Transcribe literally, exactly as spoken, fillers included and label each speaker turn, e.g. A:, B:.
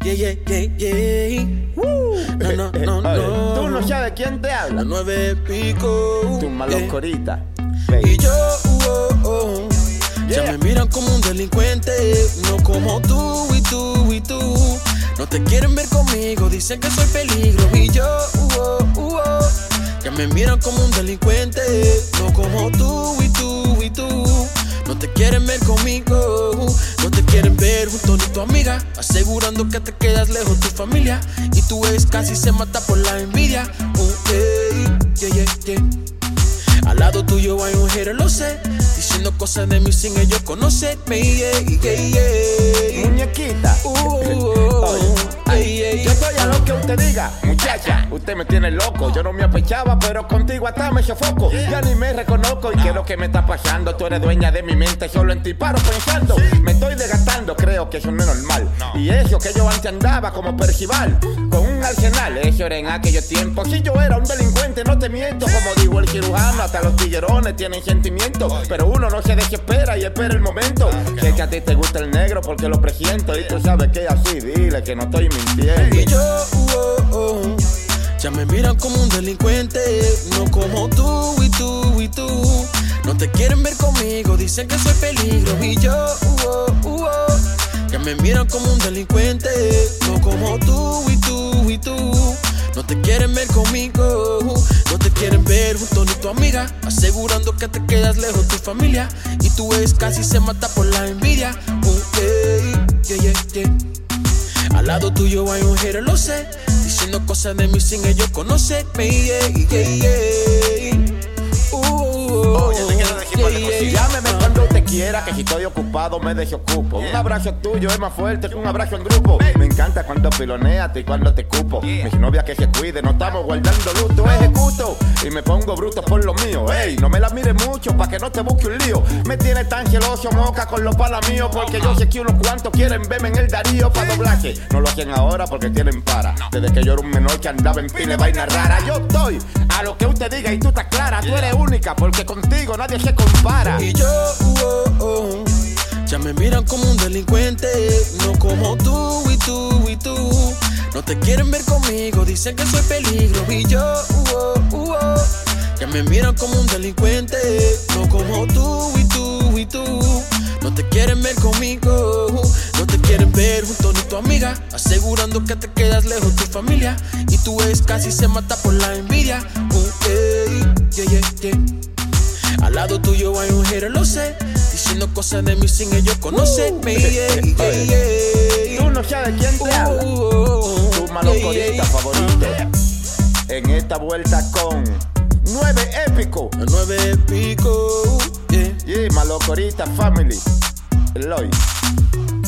A: Yeah, yeah, yeah, yeah.
B: Woo.
A: No, no, no, no.
B: Tú no sabes quién te habla.
A: La nueve pico.
B: Tu malocorita.
A: Yeah. Y yo, oh, oh, yeah. Ya me miran como un delincuente, no como tú y tú y tú. No te quieren ver conmigo, dicen que soy peligro. Y yo, oh, oh, oh, ya me miran como un delincuente, no como tú y tú y tú. No te quieren ver conmigo, no te quieren ver junto ni tu amiga, asegurando que te quedas lejos de tu familia. Y tu ex casi se mata por la envidia. Uh, yeah, yeah, yeah, yeah. Al lado tuyo hay un hater, lo sé, diciendo cosas de mí sin ellos conocerme. Yeah, yeah, yeah.
B: Muñequita.
A: Uh, oh,
B: Oye, ay,
A: yeah, yeah.
B: yo estoy a lo que usted diga. Muchacha, usted me tiene loco. Yo no me apechaba, pero contigo hasta me sofoco. Ya ni me reconozco y quiero que me está pasando. Tú eres dueña de mi mente, solo en ti paro pensando. Me estoy desgastando, creo que eso no es normal. Y eso que yo antes andaba como Percival, con un arsenal, eso era en aquellos tiempos. Si yo era un delincuente, no te miento. Como dijo el cirujano, hasta los tiguerones tienen sentimientos. Pero uno no se desespera y espera el momento. Sé que a ti te gusta el negro porque lo presiento. Y tú sabes que así, dile que no estoy mintiendo.
A: Y yo, oh, oh, ya me miran como un delincuente, no como tú y tú y tú. No te quieren ver conmigo, dicen que soy peligro. Y yo, oh, oh, oh, ya me miran como un delincuente, no como tú y tú y tú. No te quieren ver conmigo, no te quieren ver junto ni tu amiga, asegurando que te quedas lejos de tu familia. Y tu ex casi se mata por la envidia. Uh, yeah, yeah, yeah, yeah. Al lado tuyo hay un hater, lo sé, diciendo cosas de mí sin ellos conocerme. Yeah, yeah, yeah. Uh,
B: Oye, te quiero decir
A: yeah,
B: par de
A: yeah,
B: cosillas. Llámeme cuando te quiera, que si estoy ocupado me desocupo. Un abrazo tuyo es más fuerte que un abrazo en grupo. Me encanta cuando piloneas y cuando te cupo. Mis novias que se cuide, no estamos guardando luto. Ejecuto y me pongo bruto por lo mío. Ey, no me la mires mucho pa' que no te busque un lío. Me tienes tan celoso, moca, con los palas míos, porque yo sé que unos cuantos quieren verme en el Darío pa' doblaje. No lo hacen ahora porque tienen para. Desde que yo era un menor que andaba en pile vaina rara. Yo estoy a lo que usted diga y tú estás clara. Tú eres única porque contigo nadie se compara.
A: Y yo, oh, oh, ya me miran como un delincuente, no como tú y tú y tú. No te quieren ver conmigo, dicen que soy peligro. Y yo, oh, oh, oh, ya me miran como un delincuente, no como tú y tú y tú. No te quieren ver conmigo, no te quieren ver junto ni tu amiga, asegurando que te quedas lejos de tu familia. Y tu ex casi se mata por la envidia. Uh, yeah, yeah, yeah, yeah. Al lado tuyo hay un hater, lo sé, diciendo cosas de mí sin ellos conocerme. Yeah, yeah, yeah.
B: Tú no sabes quién te habla. Tu malocorita
A: yeah, yeah.
B: favorito. En esta vuelta con nueve épico.
A: La nueve pico. Yeah.
B: Yeah, malocorita family. Eloy.